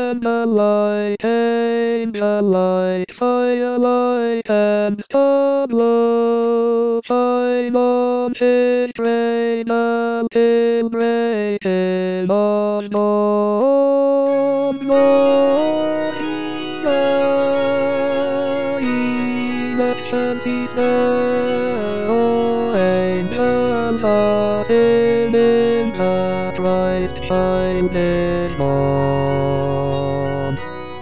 and a light, angel light, firelight, and star glow. Shine on his train until breaking of dawn. Elections is there, oh, angels are singing the Christ child is born.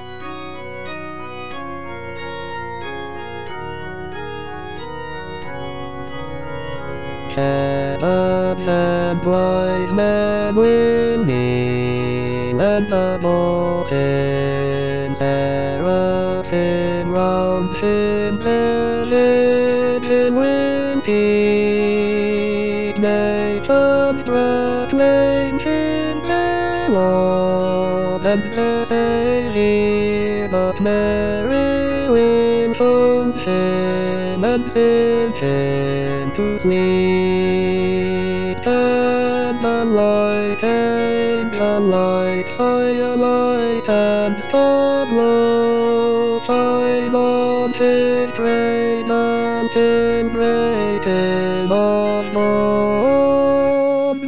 Shepherds and wise men will kneel, and the morning seraphim round him religion will keep. Nations proclaim him their Lord, and they hear but Mary will hold him and sing him to sleep. And the light, angel light, firelight, and star glow, shine on his train until breaking of dawn.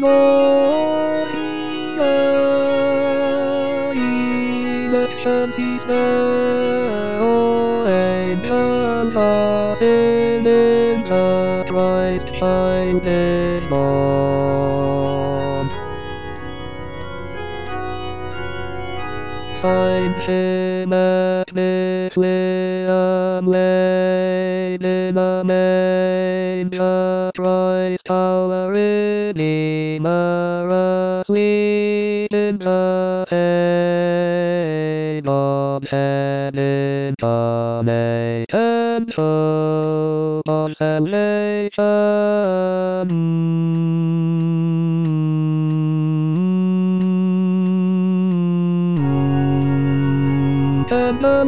Elections is there, oh, angels are singing the Christ child is born. Find him at Bethlehem, laid in a manger, Christ our Redeemer, asleep in the hay. God had incarnate hope of salvation. And the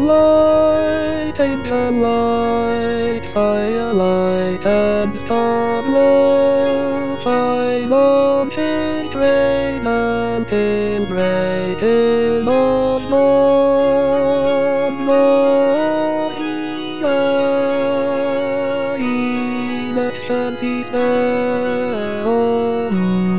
light, firelight, and star glow, shine on his train until breaking of dawn. Elections is there, oh,